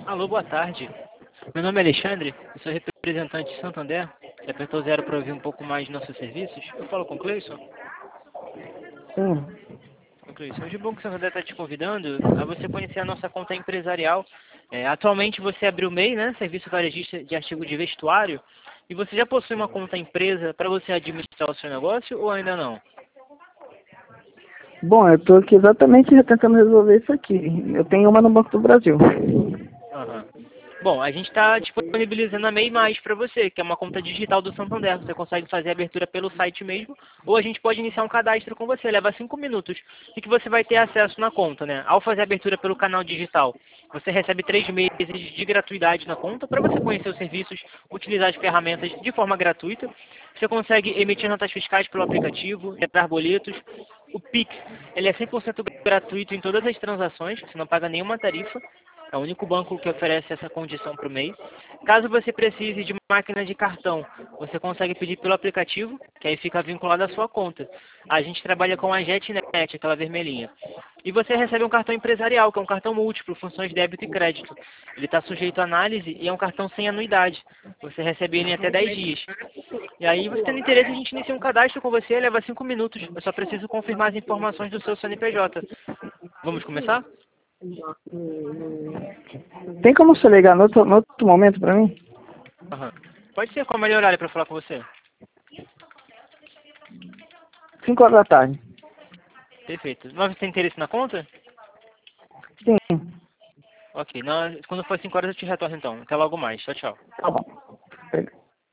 Alô, boa tarde. Meu nome é Alexandre, eu sou representante de Santander. Você apertou zero para ouvir um pouco mais de nossos serviços? Eu falo com o Cleison? Sim. Ô, Cleison, hoje é bom que o Santander está te convidando a você conhecer a nossa conta empresarial. Atualmente você abriu o MEI, né? Serviço varejista de artigo de vestuário. E você já possui uma conta empresa para você administrar o seu negócio ou ainda não? Bom, eu estou aqui exatamente tentando resolver isso aqui. Eu tenho uma no Banco do Brasil. Aham. Bom, a gente está disponibilizando a MEI Mais para você, que é uma conta digital do Santander. Você consegue fazer a abertura pelo site mesmo, ou a gente pode iniciar um cadastro com você. Leva 5 minutos. E que você vai ter acesso na conta, né? Ao fazer a abertura pelo canal digital, você recebe 3 meses de gratuidade na conta para você conhecer os serviços, utilizar as ferramentas de forma gratuita. Você consegue emitir notas fiscais pelo aplicativo, entrar boletos. O Pix, ele é 100% gratuito em todas as transações, você não paga nenhuma tarifa. É o único banco que oferece essa condição para o MEI. Caso você precise de máquina de cartão, você consegue pedir pelo aplicativo, que aí fica vinculado à sua conta. A gente trabalha com a JetNet, aquela vermelhinha. E você recebe um cartão empresarial, que é um cartão múltiplo, funções de débito e crédito. Ele está sujeito à análise e é um cartão sem anuidade. Você recebe ele em até 10 dias. E aí, você tendo interesse, a gente inicia um cadastro com você, leva 5 minutos. Eu só preciso confirmar as informações do seu CNPJ. Vamos começar? Tem como você ligar no outro momento para mim? Aham. Pode ser, qual é o melhor horário para falar com você? 5 horas da tarde. Perfeito. Mas você tem interesse na conta? Sim. Ok. Quando for 5 horas eu te retorno então. Até logo mais. Tchau, tchau. Tá bom.